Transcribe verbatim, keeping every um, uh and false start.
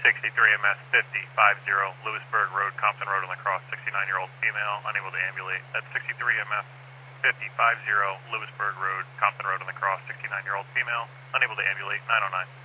sixty-three M S fifty fifty, Lewisburg Road, Compton Road on the cross, sixty-nine-year-old female, unable to ambulate. That's sixty-three M S fifty fifty, Lewisburg Road, Compton Road on the cross, sixty-nine-year-old female, unable to ambulate, nine oh nine.